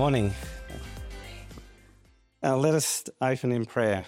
Morning. Let us open in prayer.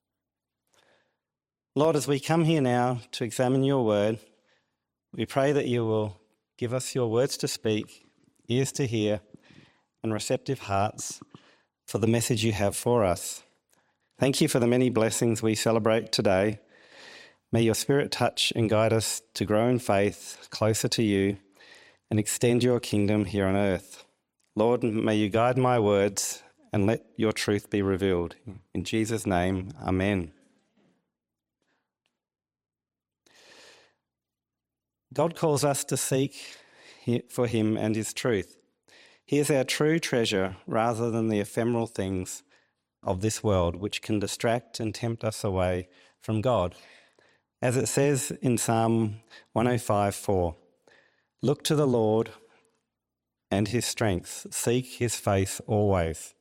Lord, as we come here now to examine your word, we pray that you will give us your words to speak, ears to hear, and receptive hearts for the message you have for us. Thank you for the many blessings we celebrate today. May your Spirit touch and guide us to grow in faith closer to you and extend your kingdom here on earth. Lord, may you guide my words and let your truth be revealed. In Jesus' name, amen. God calls us to seek for him and his truth. He is our true treasure rather than the ephemeral things of this world which can distract and tempt us away from God. As it says in Psalm 105:4, "Look to the Lord and his strength, seek his face always."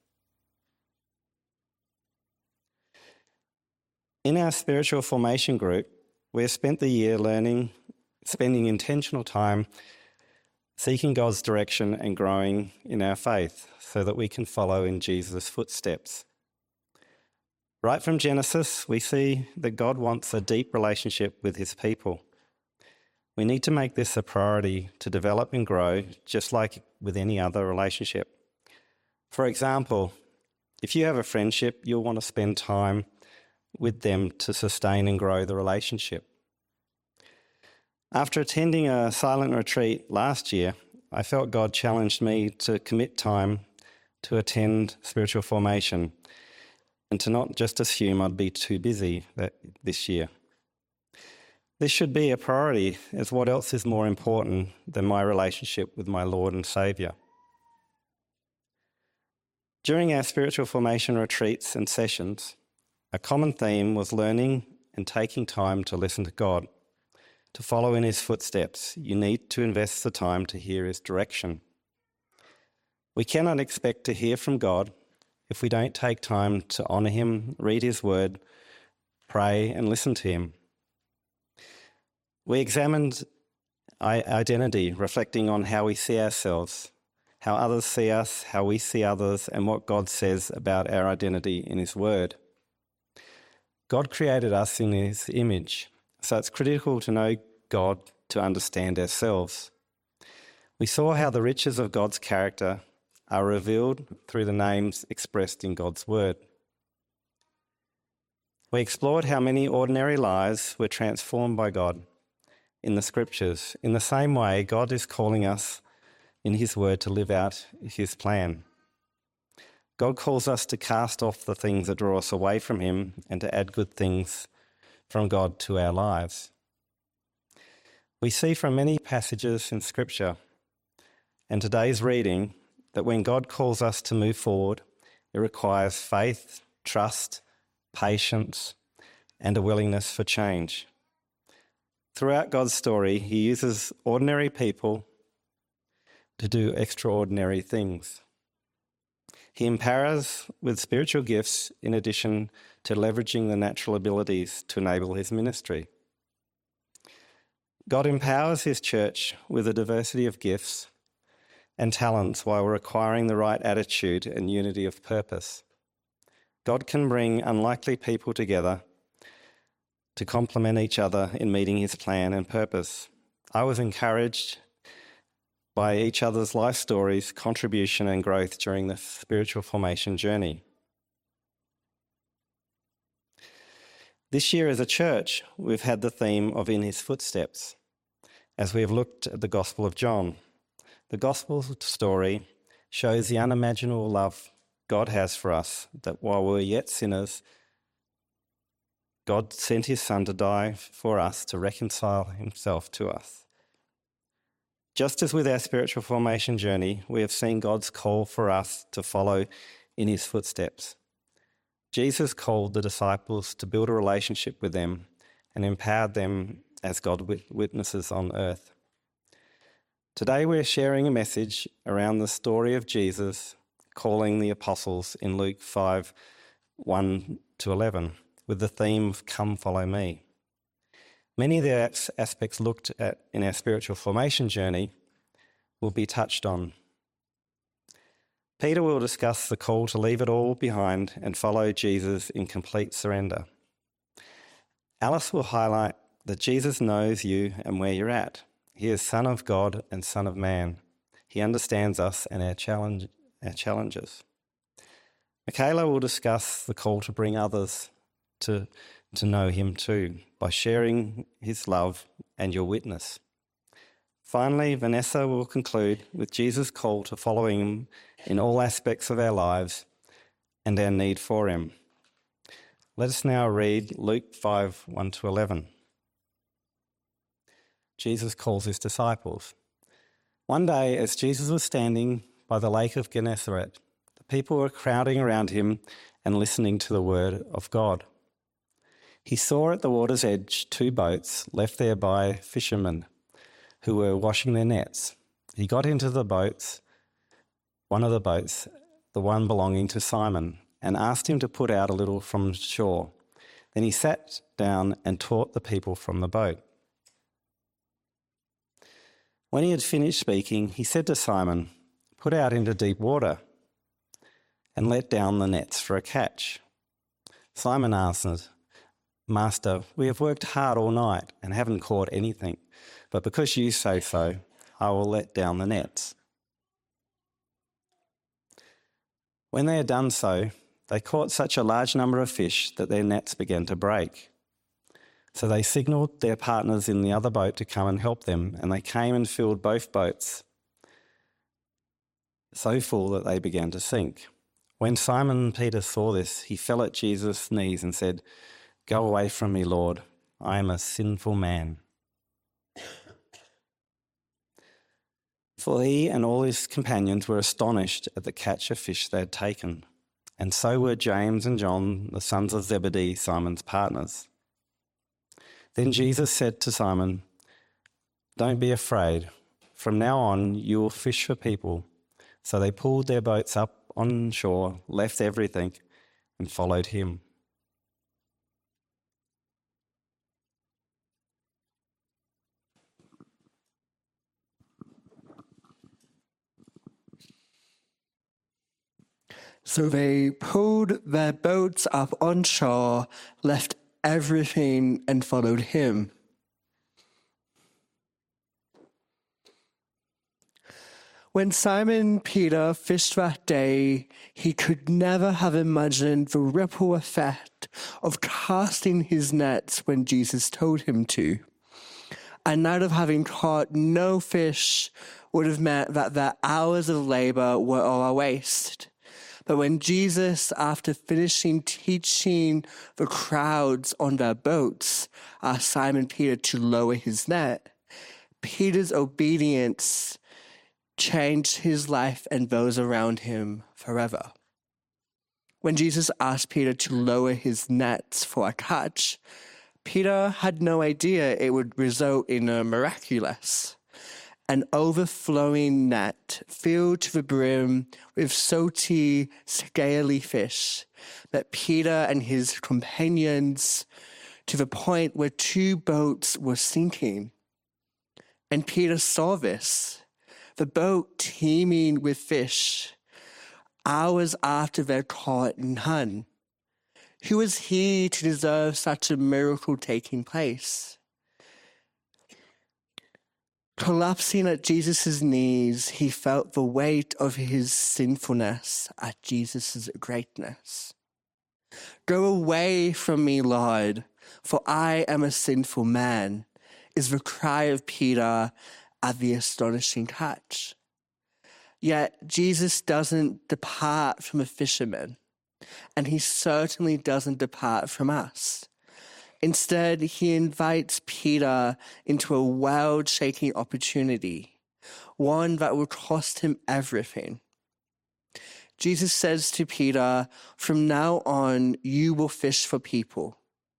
In our spiritual formation group, we have spent the year spending intentional time seeking God's direction and growing in our faith so that we can follow in Jesus' footsteps. Right from Genesis, we see that God wants a deep relationship with his people. We need to make this a priority to develop and grow, just like with any other relationship. For example, if you have a friendship, you'll want to spend time with them to sustain and grow the relationship. After attending a silent retreat last year, I felt God challenged me to commit time to attend spiritual formation and to not just assume I'd be too busy this year. This should be a priority, as what else is more important than my relationship with my Lord and Saviour? During our spiritual formation retreats and sessions, a common theme was learning and taking time to listen to God. To follow in his footsteps, you need to invest the time to hear his direction. We cannot expect to hear from God if we don't take time to honour him, read his word, pray and listen to him. We examined identity, reflecting on how we see ourselves, how others see us, how we see others, and what God says about our identity in his word. God created us in his image, so it's critical to know God to understand ourselves. We saw how the riches of God's character are revealed through the names expressed in God's word. We explored how many ordinary lives were transformed by God in the scriptures. In the same way, God is calling us in his word to live out his plan. God calls us to cast off the things that draw us away from him and to add good things from God to our lives. We see from many passages in scripture and today's reading that when God calls us to move forward, it requires faith, trust, patience, and a willingness for change. Throughout God's story, he uses ordinary people to do extraordinary things. He empowers with spiritual gifts in addition to leveraging the natural abilities to enable his ministry. God empowers his church with a diversity of gifts and talents while requiring the right attitude and unity of purpose. God can bring unlikely people together to complement each other in meeting his plan and purpose. I was encouraged by each other's life stories, contribution and growth during the spiritual formation journey. This year as a church, we've had the theme of In his footsteps as we have looked at the Gospel of John. The Gospel story shows the unimaginable love God has for us, that while we were yet sinners, God sent his Son to die for us to reconcile himself to us. Just as with our spiritual formation journey, we have seen God's call for us to follow in his footsteps. Jesus called the disciples to build a relationship with them and empowered them as God witnesses on earth. Today we're sharing a message around the story of Jesus calling the apostles in Luke 5:1-11 with the theme of "Come follow me." Many of the aspects looked at in our spiritual formation journey will be touched on. Peter will discuss the call to leave it all behind and follow Jesus in complete surrender. Alice will highlight that Jesus knows you and where you're at. He is Son of God and Son of Man. He understands us and our challenges. Michaela will discuss the call to bring others to know him too, by sharing his love and your witness. Finally, Vanessa will conclude with Jesus' call to following him in all aspects of our lives and our need for him. Let us now read Luke 5, 1-11. Jesus calls his disciples. One day, as Jesus was standing by the lake of Gennesaret, the people were crowding around him and listening to the word of God. He saw at the water's edge 2 boats left there by fishermen who were washing their nets. He got into the boats, one of the boats, the one belonging to Simon, and asked him to put out a little from shore. Then he sat down and taught the people from the boat. When he had finished speaking, he said to Simon, "Put out into deep water and let down the nets for a catch." Simon answered, "Master, we have worked hard all night and haven't caught anything, but because you say so, I will let down the nets." When they had done so, they caught such a large number of fish that their nets began to break. So they signalled their partners in the other boat to come and help them, and they came and filled both boats so full that they began to sink. When Simon Peter saw this, he fell at Jesus' knees and said, "Go away from me, Lord, I am a sinful man." For he and all his companions were astonished at the catch of fish they had taken, and so were James and John, the sons of Zebedee, Simon's partners. Then Jesus said to Simon, "Don't be afraid. From now on you will fish for people." So they pulled their boats up on shore, left everything, and followed him. So they pulled their boats up on shore, left everything, and followed him. When Simon Peter fished that day, he could never have imagined the ripple effect of casting his nets when Jesus told him to. And night of having caught no fish would have meant that their hours of labor were all a waste. But when Jesus, after finishing teaching the crowds on their boats, asked Simon Peter to lower his net, Peter's obedience changed his life and those around him forever. When Jesus asked Peter to lower his nets for a catch, Peter had no idea it would result in a miraculous, an overflowing net filled to the brim with salty, scaly fish that Peter and his companions to the point where 2 boats were sinking. And Peter saw this, the boat teeming with fish, hours after they'd caught none. Who was he to deserve such a miracle taking place? Collapsing at Jesus' knees, he felt the weight of his sinfulness at Jesus' greatness. "Go away from me, Lord, for I am a sinful man," is the cry of Peter at the astonishing catch. Yet Jesus doesn't depart from a fisherman, and he certainly doesn't depart from us. Instead, he invites Peter into a world-shaking opportunity, one that will cost him everything. Jesus says to Peter, "From now on, you will fish for people."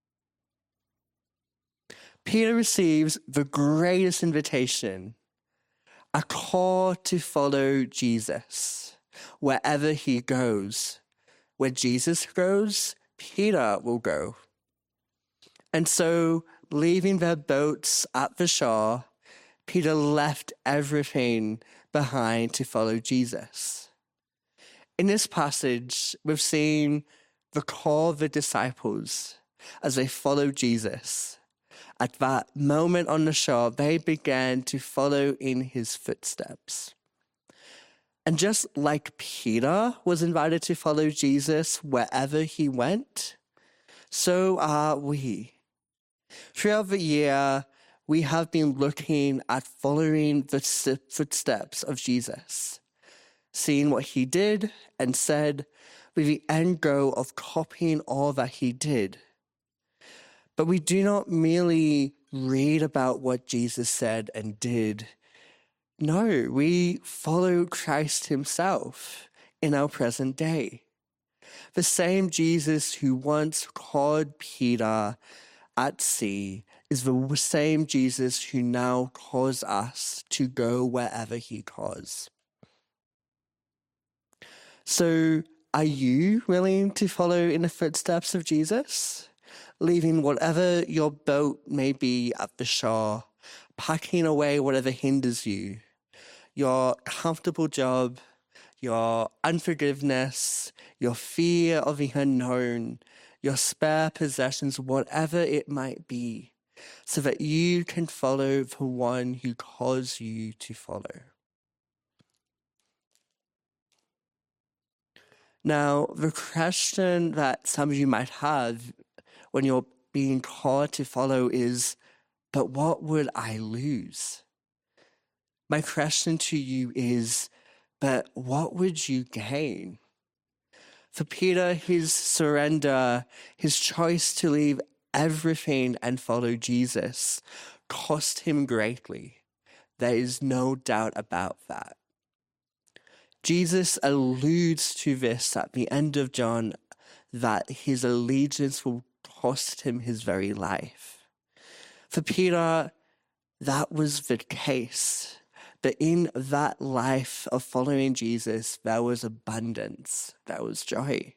Peter receives the greatest invitation, a call to follow Jesus wherever he goes. Where Jesus goes, Peter will go. And so, leaving their boats at the shore, Peter left everything behind to follow Jesus. In this passage, we've seen the call of the disciples as they followed Jesus. At that moment on the shore, they began to follow in his footsteps. And just like Peter was invited to follow Jesus wherever he went, so are we. Throughout the year, we have been looking at following the footsteps of Jesus, seeing what he did and said with the end goal of copying all that he did. But we do not merely read about what Jesus said and did. No, we follow Christ himself in our present day. The same Jesus who once called Peter at sea is the same Jesus who now calls us to go wherever he calls. So, are you willing to follow in the footsteps of Jesus? Leaving whatever your boat may be at the shore, packing away whatever hinders you, your comfortable job, your unforgiveness, your fear of the unknown, your spare possessions, whatever it might be, so that you can follow the one who calls you to follow. Now, the question that some of you might have when you're being called to follow is, but what would I lose? My question to you is, but what would you gain? For Peter, his surrender, his choice to leave everything and follow Jesus cost him greatly. There is no doubt about that. Jesus alludes to this at the end of John, that his allegiance will cost him his very life. For Peter, that was the case. But in that life of following Jesus, there was abundance, there was joy.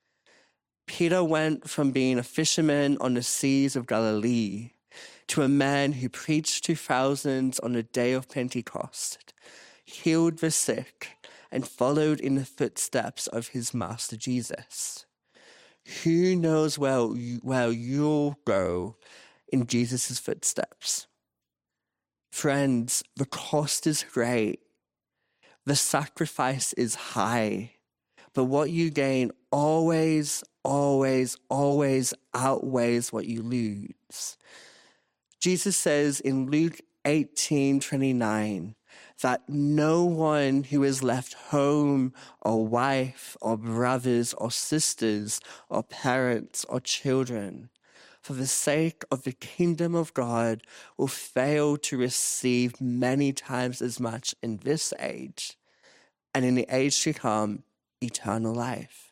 Peter went from being a fisherman on the seas of Galilee to a man who preached to thousands on the day of Pentecost, healed the sick, and followed in the footsteps of his master Jesus. Who knows where you'll go in Jesus' footsteps? Friends, the cost is great. The sacrifice is high. But what you gain always, always, always outweighs what you lose. Jesus says in Luke 18:29 that no one who has left home or wife or brothers or sisters or parents or children for the sake of the kingdom of God will fail to receive many times as much in this age, and in the age to come, eternal life.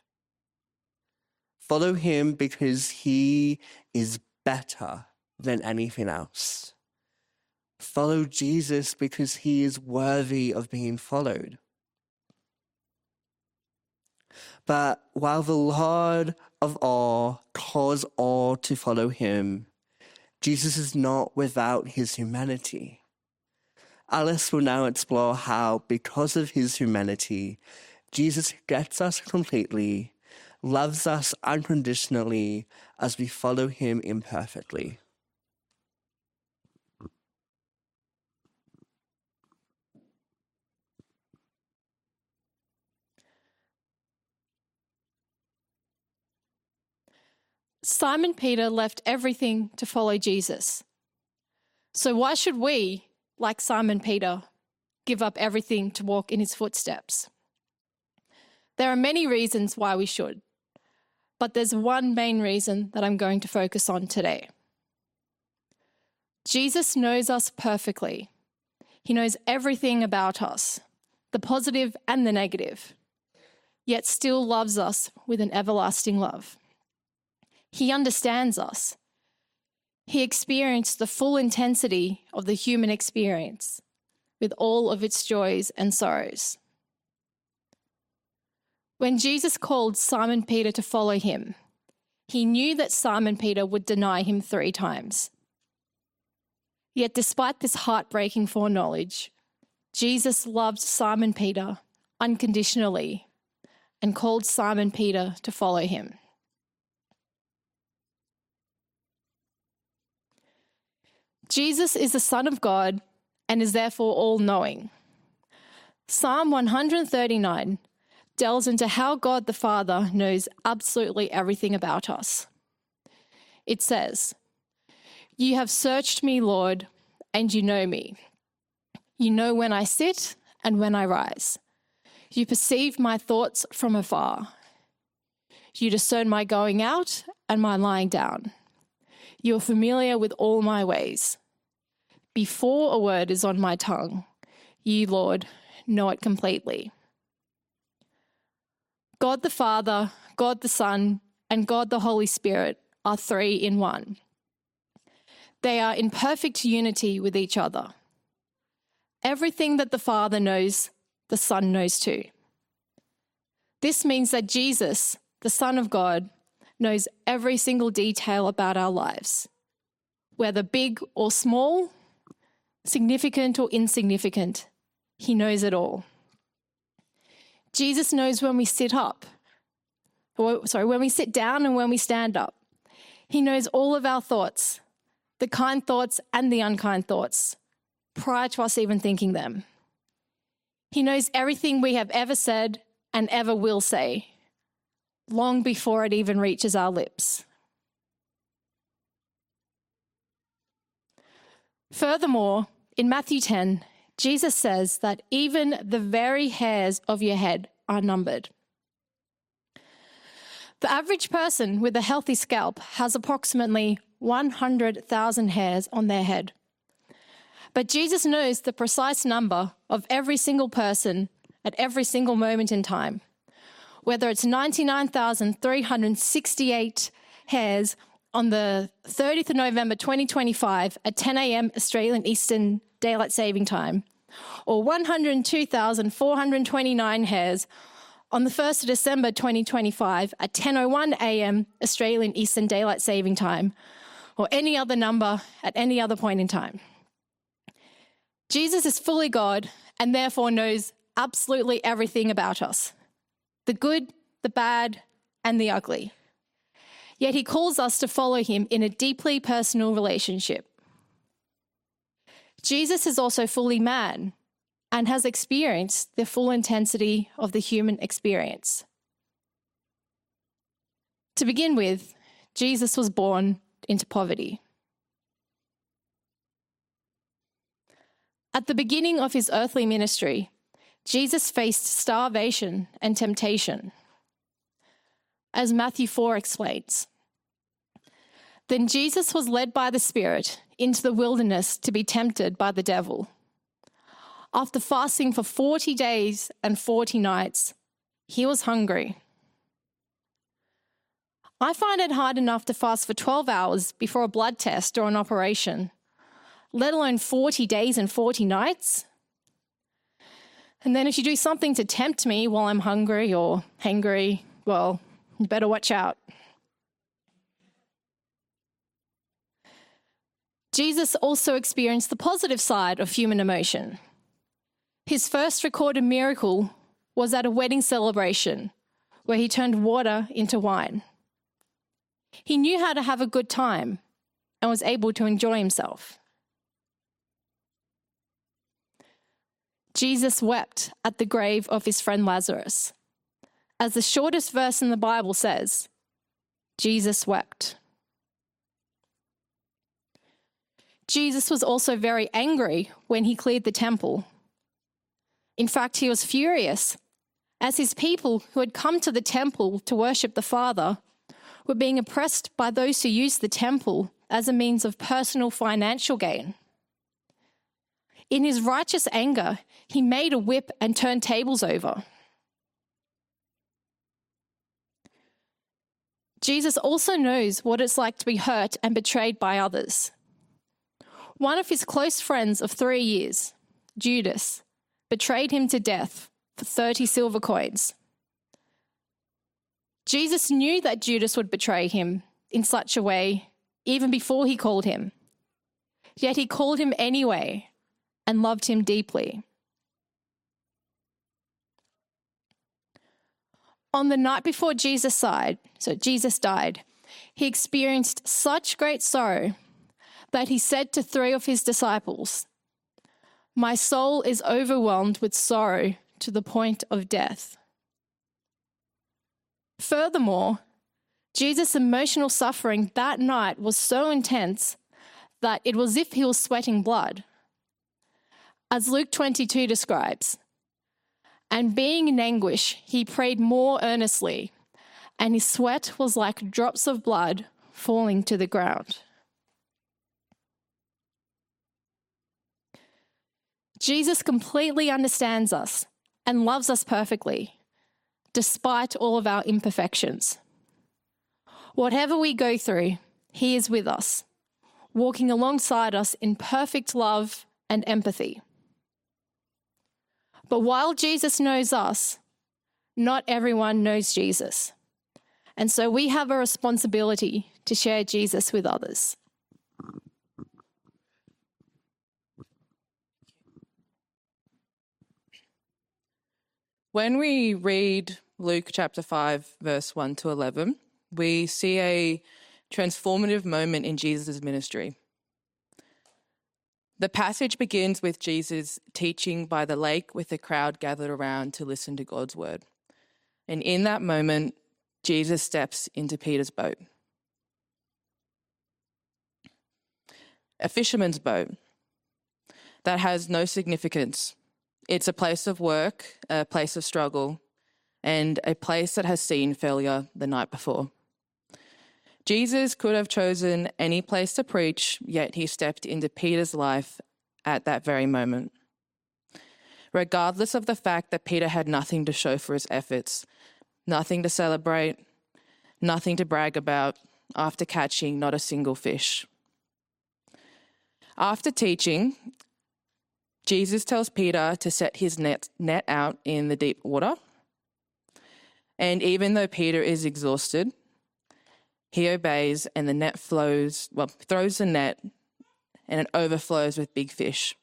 Follow him because he is better than anything else. Follow Jesus because he is worthy of being followed. But while the Lord of all calls all to follow him, Jesus is not without his humanity. Alice will now explore how, because of his humanity, Jesus gets us completely, loves us unconditionally as we follow him imperfectly. Simon Peter left everything to follow Jesus. So why should we, like Simon Peter, give up everything to walk in his footsteps? There are many reasons why we should, but there's one main reason that I'm going to focus on today. Jesus knows us perfectly. He knows everything about us, the positive and the negative, yet still loves us with an everlasting love. He understands us. He experienced the full intensity of the human experience with all of its joys and sorrows. When Jesus called Simon Peter to follow him, he knew that Simon Peter would deny him 3 times. Yet despite this heartbreaking foreknowledge, Jesus loved Simon Peter unconditionally, and called Simon Peter to follow him. Jesus is the Son of God and is therefore all-knowing. Psalm 139 delves into how God the Father knows absolutely everything about us. It says, "You have searched me, Lord, and you know me. You know when I sit and when I rise. You perceive my thoughts from afar. You discern my going out and my lying down. You are familiar with all my ways. Before a word is on my tongue, you, Lord, know it completely." God the Father, God the Son, and God the Holy Spirit are three in one. They are in perfect unity with each other. Everything that the Father knows, the Son knows too. This means that Jesus, the Son of God, knows every single detail about our lives, whether big or small, significant or insignificant. He knows it all. Jesus knows when we sit when we sit down and when we stand up. He knows all of our thoughts, the kind thoughts and the unkind thoughts, prior to us even thinking them. He knows everything we have ever said and ever will say, long before it even reaches our lips. Furthermore, in Matthew 10, Jesus says that even the very hairs of your head are numbered. The average person with a healthy scalp has approximately 100,000 hairs on their head. But Jesus knows the precise number of every single person at every single moment in time, whether it's 99,368 hairs on the 30th of November 2025 at 10 a.m. Australian Eastern Daylight Saving Time, or 102,429 hairs on the 1st of December 2025 at 10:01 a.m. Australian Eastern Daylight Saving Time, or any other number at any other point in time. Jesus is fully God and therefore knows absolutely everything about us, the good, the bad, and the ugly. Yet he calls us to follow him in a deeply personal relationship. Jesus is also fully man and has experienced the full intensity of the human experience. To begin with, Jesus was born into poverty. At the beginning of his earthly ministry, Jesus faced starvation and temptation. As Matthew 4 explains, "Then Jesus was led by the Spirit into the wilderness to be tempted by the devil. After fasting for 40 days and 40 nights, he was hungry." I find it hard enough to fast for 12 hours before a blood test or an operation, let alone 40 days and 40 nights. And then if you do something to tempt me while I'm hungry or hangry, well, you better watch out. Jesus also experienced the positive side of human emotion. His first recorded miracle was at a wedding celebration where he turned water into wine. He knew how to have a good time and was able to enjoy himself. Jesus wept at the grave of his friend Lazarus. As the shortest verse in the Bible says, Jesus wept. Jesus was also very angry when he cleared the temple. In fact, he was furious as his people who had come to the temple to worship the Father were being oppressed by those who used the temple as a means of personal financial gain. In his righteous anger, he made a whip and turned tables over. Jesus also knows what it's like to be hurt and betrayed by others. One of his close friends of 3 years, Judas, betrayed him to death for 30 silver coins. Jesus knew that Judas would betray him in such a way even before he called him. Yet he called him anyway and loved him deeply. On the night before Jesus died, he experienced such great sorrow that he said to 3 of his disciples, "My soul is overwhelmed with sorrow to the point of death." Furthermore, Jesus' emotional suffering that night was so intense that it was as if he was sweating blood. As Luke 22 describes, "And being in anguish, he prayed more earnestly, and his sweat was like drops of blood falling to the ground." Jesus completely understands us and loves us perfectly, despite all of our imperfections. Whatever we go through, he is with us, walking alongside us in perfect love and empathy. But while Jesus knows us, not everyone knows Jesus. And so we have a responsibility to share Jesus with others. When we read Luke chapter 5, verse 1 to 11, we see a transformative moment in Jesus' ministry. The passage begins with Jesus teaching by the lake with the crowd gathered around to listen to God's word. And in that moment, Jesus steps into Peter's boat. A fisherman's boat that has no significance. It's a place of work, a place of struggle, and a place that has seen failure the night before. Jesus could have chosen any place to preach, yet he stepped into Peter's life at that very moment. Regardless of the fact that Peter had nothing to show for his efforts, nothing to celebrate, nothing to brag about after catching not a single fish. After teaching, Jesus tells Peter to set his net out in the deep water. And even though Peter is exhausted, he obeys and the net throws the net and it overflows with big fish.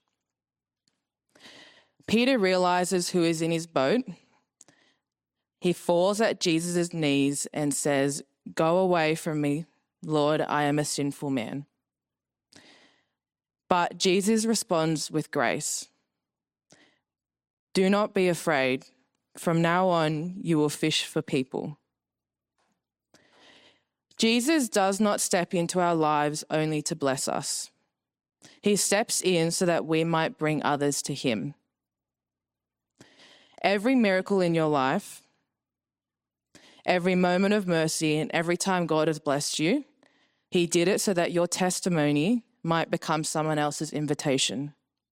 Peter realizes who is in his boat. He falls at Jesus' knees and says, "Go away from me, Lord, I am a sinful man." But Jesus responds with grace. "Do not be afraid. From now on, you will fish for people." Jesus does not step into our lives only to bless us. He steps in so that we might bring others to him. Every miracle in your life, every moment of mercy, and every time God has blessed you, he did it so that your testimony might become someone else's invitation.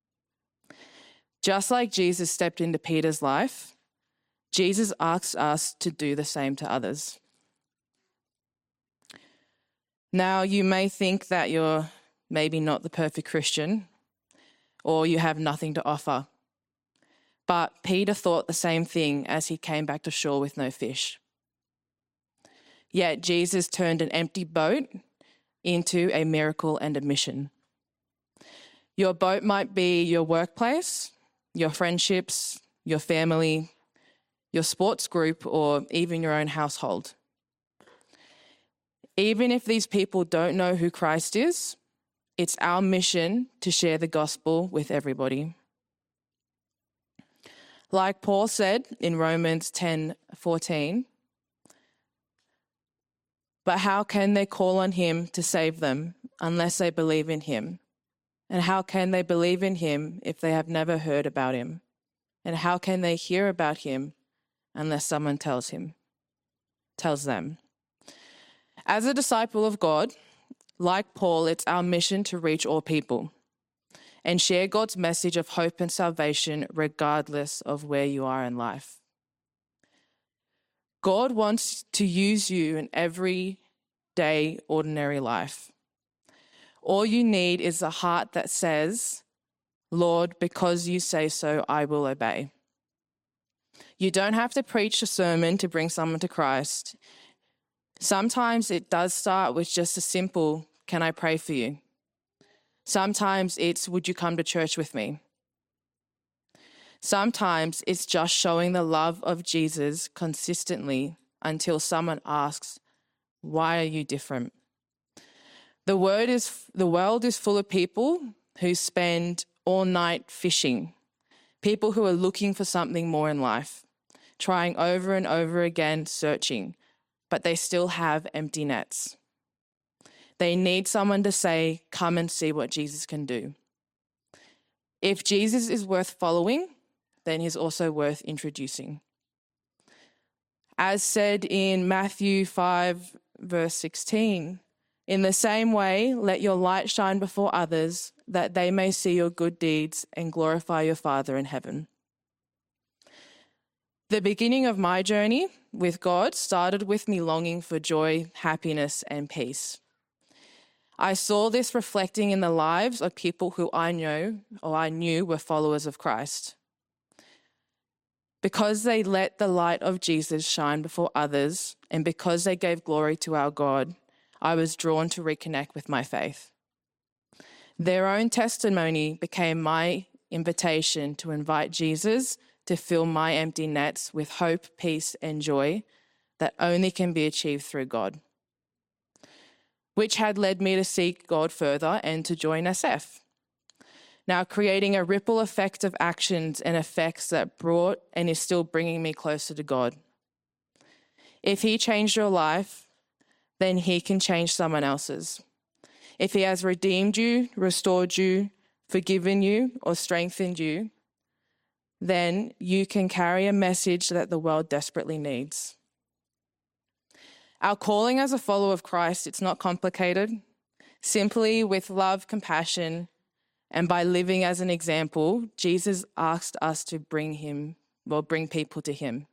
Just like Jesus stepped into Peter's life, Jesus asks us to do the same to others. Now, you may think that you're maybe not the perfect Christian or you have nothing to offer. But Peter thought the same thing as he came back to shore with no fish. Yet Jesus turned an empty boat into a miracle and a mission. Your boat might be your workplace, your friendships, your family, your sports group, or even your own household. Even if these people don't know who Christ is, it's our mission to share the gospel with everybody. Like Paul said in Romans 10:14, "But how can they call on him to save them unless they believe in him? And how can they believe in him if they have never heard about him? And how can they hear about him unless someone tells them?" As a disciple of God, like Paul, it's our mission to reach all people and share God's message of hope and salvation regardless of where you are in life. God wants to use you in everyday, ordinary life. All you need is a heart that says, "Lord, because you say so, I will obey." You don't have to preach a sermon to bring someone to Christ. Sometimes it does start with just a simple, "Can I pray for you?" Sometimes it's, "Would you come to church with me?" Sometimes it's just showing the love of Jesus consistently until someone asks, "Why are you different?" The world is full of people who spend all night fishing, people who are looking for something more in life, trying over and over again, searching, but they still have empty nets. They need someone to say, "Come and see what Jesus can do." If Jesus is worth following, then he's also worth introducing. As said in Matthew 5, verse 16, "In the same way, let your light shine before others, that they may see your good deeds and glorify your Father in heaven." The beginning of my journey with God started with me longing for joy, happiness, and peace. I saw this reflecting in the lives of people who I knew were followers of Christ. Because they let the light of Jesus shine before others, and because they gave glory to our God, I was drawn to reconnect with my faith. Their own testimony became my invitation to invite Jesus to fill my empty nets with hope, peace, and joy that only can be achieved through God, which had led me to seek God further and to join SF. Now creating a ripple effect of actions and effects that brought and is still bringing me closer to God. If he changed your life, then he can change someone else's. If he has redeemed you, restored you, forgiven you, or strengthened you, then you can carry a message that the world desperately needs. Our calling as a follower of Christ, it's not complicated. Simply with love, compassion, and by living as an example, Jesus asked us to bring people to him.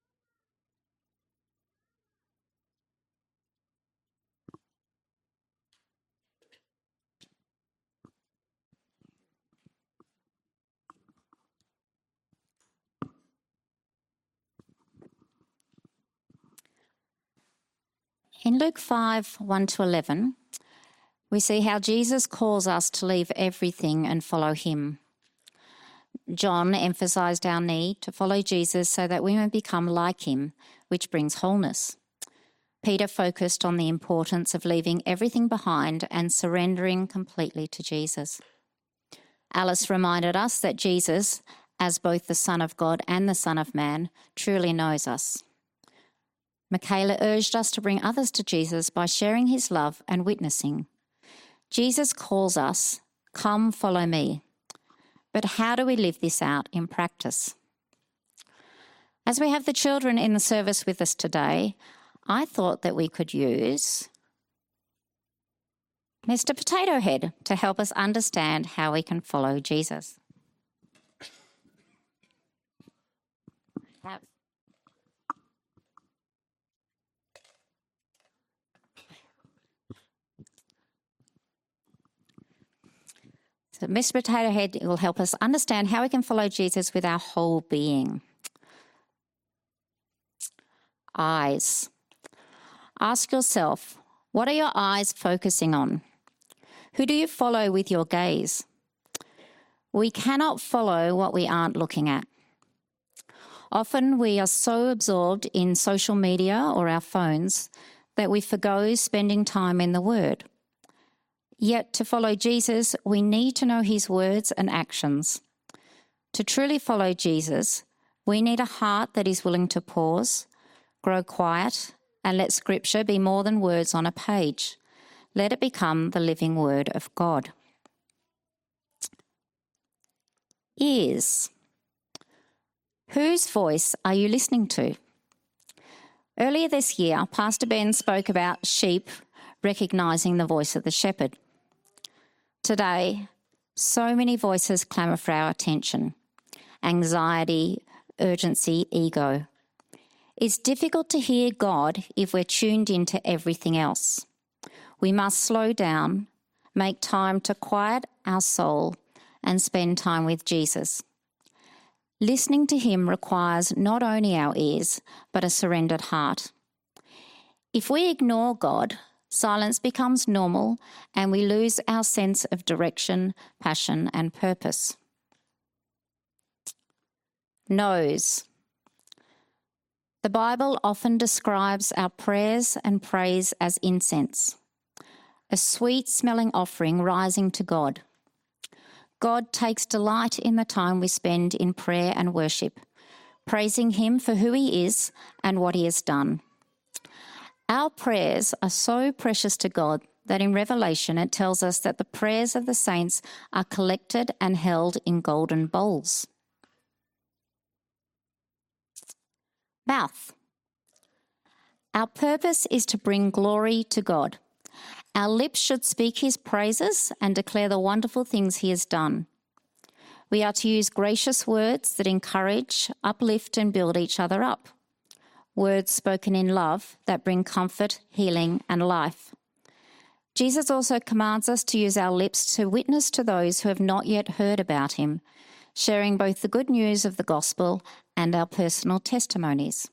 In Luke 5, 1-11, we see how Jesus calls us to leave everything and follow him. John emphasised our need to follow Jesus so that we may become like him, which brings wholeness. Peter focused on the importance of leaving everything behind and surrendering completely to Jesus. Alice reminded us that Jesus, as both the Son of God and the Son of Man, truly knows us. Michaela urged us to bring others to Jesus by sharing his love and witnessing. Jesus calls us, "Come, follow me." But how do we live this out in practice? As we have the children in the service with us today, I thought that we could use Mr. Potato Head to help us understand how we can follow Jesus. So Mr. Potato Head will help us understand how we can follow Jesus with our whole being. Eyes. Ask yourself, what are your eyes focusing on? Who do you follow with your gaze? We cannot follow what we aren't looking at. Often we are so absorbed in social media or our phones that we forgo spending time in the Word. Yet to follow Jesus, we need to know his words and actions. To truly follow Jesus, we need a heart that is willing to pause, grow quiet, and let Scripture be more than words on a page. Let it become the living Word of God. Ears. Whose voice are you listening to? Earlier this year, Pastor Ben spoke about sheep recognising the voice of the shepherd. Today, so many voices clamour for our attention. Anxiety, urgency, ego. It's difficult to hear God if we're tuned into everything else. We must slow down, make time to quiet our soul, and spend time with Jesus. Listening to him requires not only our ears, but a surrendered heart. If we ignore God, silence becomes normal and we lose our sense of direction, passion, and purpose. Nose. The Bible often describes our prayers and praise as incense, a sweet-smelling offering rising to God. God takes delight in the time we spend in prayer and worship, praising him for who he is and what he has done. Our prayers are so precious to God that in Revelation it tells us that the prayers of the saints are collected and held in golden bowls. Mouth. Our purpose is to bring glory to God. Our lips should speak his praises and declare the wonderful things he has done. We are to use gracious words that encourage, uplift, and build each other up. Words spoken in love that bring comfort, healing, and life. Jesus also commands us to use our lips to witness to those who have not yet heard about him, sharing both the good news of the gospel and our personal testimonies.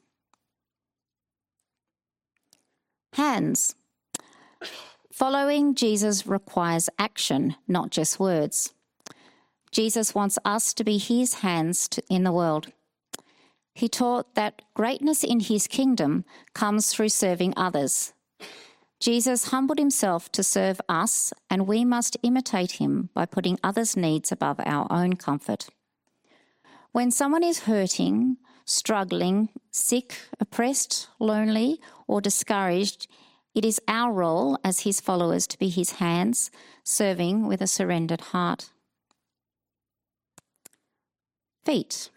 Hands. Following Jesus requires action, not just words. Jesus wants us to be his hands in the world. He taught that greatness in his kingdom comes through serving others. Jesus humbled himself to serve us, and we must imitate him by putting others' needs above our own comfort. When someone is hurting, struggling, sick, oppressed, lonely, or discouraged, it is our role as his followers to be his hands, serving with a surrendered heart. Feet.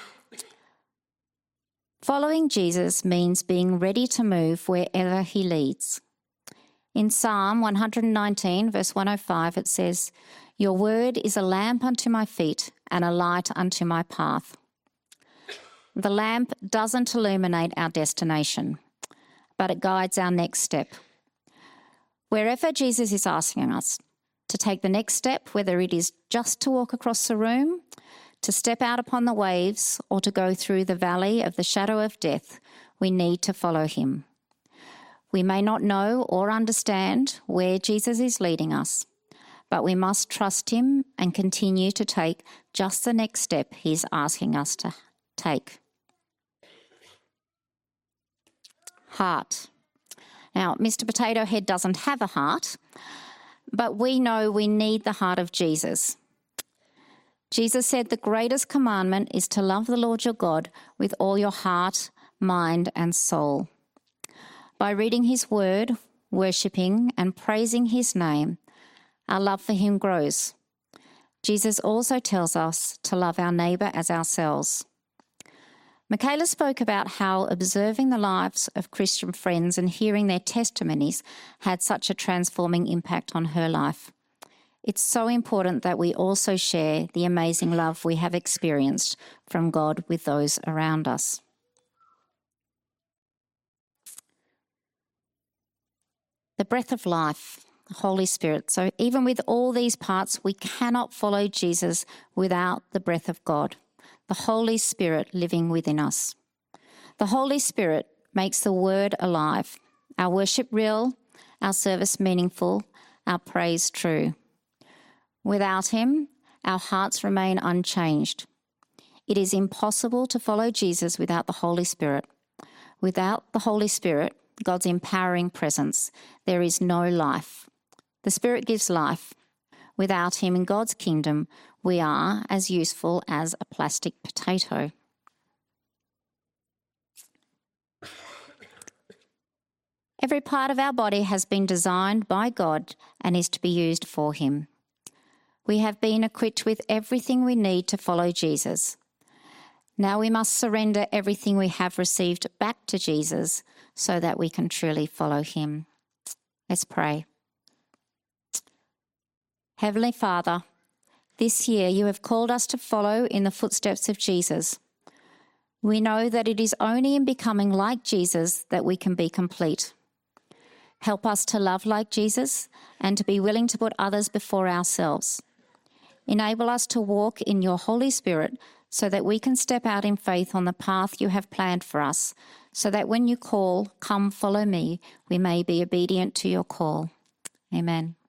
Following Jesus means being ready to move wherever he leads. In Psalm 119, verse 105, it says, "Your word is a lamp unto my feet and a light unto my path." The lamp doesn't illuminate our destination, but it guides our next step. Wherever Jesus is asking us to take the next step, whether it is just to walk across the room, to step out upon the waves, or to go through the valley of the shadow of death, we need to follow him. We may not know or understand where Jesus is leading us, but we must trust him and continue to take just the next step he's asking us to take. Heart. Now, Mr. Potato Head doesn't have a heart, but we know we need the heart of Jesus. Jesus said the greatest commandment is to love the Lord your God with all your heart, mind, and soul. By reading his word, worshipping, and praising his name, our love for him grows. Jesus also tells us to love our neighbour as ourselves. Michaela spoke about how observing the lives of Christian friends and hearing their testimonies had such a transforming impact on her life. It's so important that we also share the amazing love we have experienced from God with those around us. The breath of life, the Holy Spirit. So even with all these parts, we cannot follow Jesus without the breath of God, the Holy Spirit living within us. The Holy Spirit makes the word alive, our worship real, our service meaningful, our praise true. Without him, our hearts remain unchanged. It is impossible to follow Jesus without the Holy Spirit. Without the Holy Spirit, God's empowering presence, there is no life. The Spirit gives life. Without him in God's kingdom, we are as useful as a plastic potato. Every part of our body has been designed by God and is to be used for him. We have been equipped with everything we need to follow Jesus. Now we must surrender everything we have received back to Jesus so that we can truly follow him. Let's pray. Heavenly Father, this year you have called us to follow in the footsteps of Jesus. We know that it is only in becoming like Jesus that we can be complete. Help us to love like Jesus and to be willing to put others before ourselves. Enable us to walk in your Holy Spirit so that we can step out in faith on the path you have planned for us, so that when you call, "Come, follow me," we may be obedient to your call. Amen.